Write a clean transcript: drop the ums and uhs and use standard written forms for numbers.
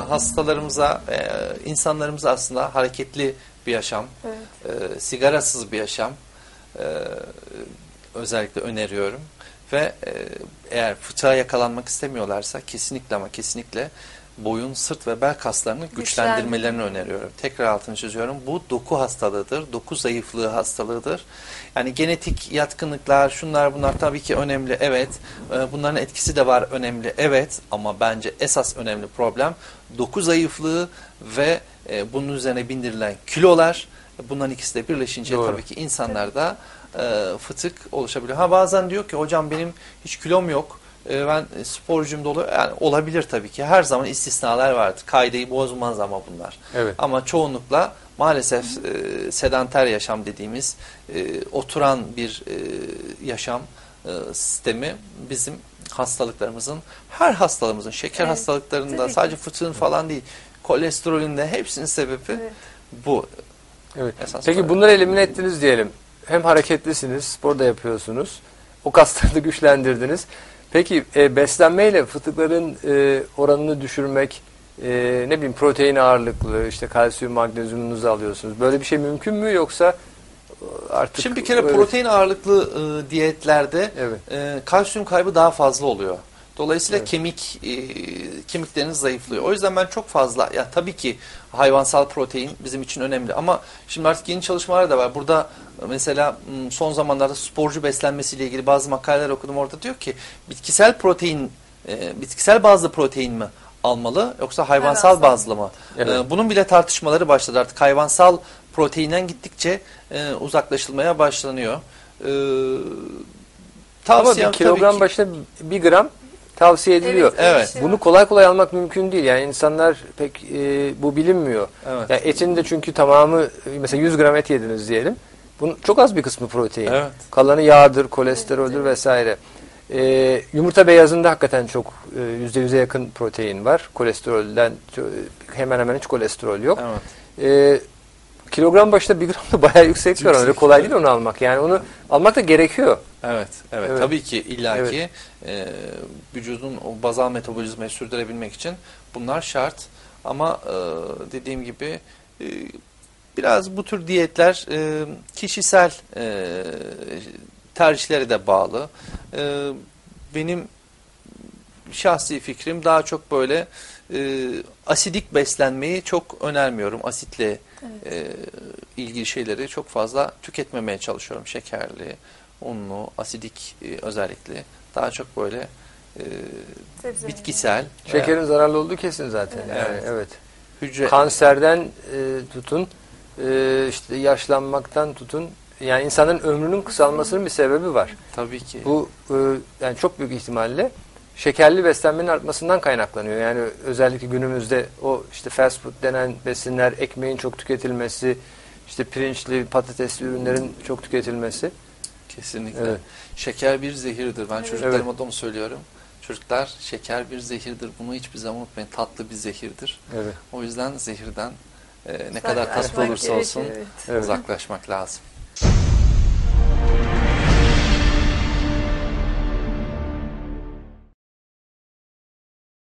hastalarımıza, insanlarımıza aslında hareketli bir yaşam, sigarasız bir yaşam özellikle öneriyorum. Ve eğer fıtığa yakalanmak istemiyorlarsa kesinlikle ama kesinlikle boyun, sırt ve bel kaslarını güçlendirmelerini öneriyorum. Tekrar altını çiziyorum. Bu doku hastalığıdır. Doku zayıflığı hastalığıdır. Yani genetik yatkınlıklar, şunlar bunlar tabii ki önemli. Evet. Bunların etkisi de var, önemli. Evet. Ama bence esas önemli problem doku zayıflığı ve bunun üzerine bindirilen kilolar. Bunların ikisi de birleşince tabii ki insanlarda fıtık oluşabiliyor. Ha bazen diyor ki hocam benim hiç kilom yok. Ben sporcuyum dolu. Yani olabilir tabii ki. Her zaman istisnalar vardır. Kaideyi bozmaz ama bunlar. Evet. Ama çoğunlukla maalesef sedanter yaşam dediğimiz oturan bir yaşam sistemi bizim hastalıklarımızın, her hastalığımızın, şeker hastalıklarında sadece fıtığın falan değil, kolesterolün de hepsinin sebebi bu. Evet. Peki bunları elimine ettiniz diyelim. Hem hareketlisiniz, spor da yapıyorsunuz. O kasları da güçlendirdiniz. Peki beslenmeyle fıtıkların oranını düşürmek, ne bileyim protein ağırlıklı, işte kalsiyum, magnezyumunuzu alıyorsunuz. Böyle bir şey mümkün mü yoksa artık... Şimdi bir kere protein ağırlıklı diyetlerde kalsiyum kaybı daha fazla oluyor. Dolayısıyla kemikleriniz zayıflıyor. O yüzden ben çok fazla, ya tabii ki hayvansal protein bizim için önemli ama şimdi artık yeni çalışmalar da var. Burada mesela son zamanlarda sporcu beslenmesiyle ilgili bazı makaleler okudum. Orada diyor ki bitkisel protein, bitkisel bazlı protein mi almalı yoksa hayvansal bazlı mı? Bunun bile tartışmaları başladı artık. Hayvansal proteinden gittikçe uzaklaşılmaya başlanıyor. Ama bir kilogram başına 1 gram tavsiye ediliyor. Evet. Bunu kolay kolay almak mümkün değil. Yani insanlar pek bu bilinmiyor. Evet. Yani etin de çünkü tamamı, mesela 100 gram et yediniz diyelim. Bunun çok az bir kısmı protein. Evet. Kalanı yağdır, kolesteroldür vesaire. Yumurta beyazında hakikaten çok %100'e yakın protein var. Kolesterolden hemen hemen hiç kolesterol yok. Evet. Kilogram başına 1 gram da bayağı yüksek bir oran. Öyle kolay değil onu almak. Yani onu almak da gerekiyor. Evet. Tabii ki illaki vücudun o bazal metabolizmayı sürdürebilmek için bunlar şart. Ama dediğim gibi biraz bu tür diyetler kişisel tercihlere de bağlı. Benim şahsi fikrim daha çok böyle asidik beslenmeyi çok önermiyorum. Asitle ilgili şeyleri çok fazla tüketmemeye çalışıyorum. Şekerli, unlu, asidik özellikle. Daha çok böyle bitkisel. Şekerin zararlı olduğu kesin zaten. Yani, evet. Hücre... Kanserden tutun, işte yaşlanmaktan tutun. Yani insanın ömrünün kısalmasının bir sebebi var. Tabii ki. Bu yani çok büyük ihtimalle şekerli beslenmenin artmasından kaynaklanıyor. Yani özellikle günümüzde o işte fast food denen besinler, ekmeğin çok tüketilmesi, işte pirinçli, patatesli ürünlerin çok tüketilmesi. Kesinlikle. Evet. Şeker bir zehirdir. Ben çocuklarıma da onu söylüyorum. Çocuklar, şeker bir zehirdir. Bunu hiçbir zaman unutmayın. Tatlı bir zehirdir. Evet. Ne kadar zehirden ne kadar tatlı olursa olsun uzaklaşmak lazım.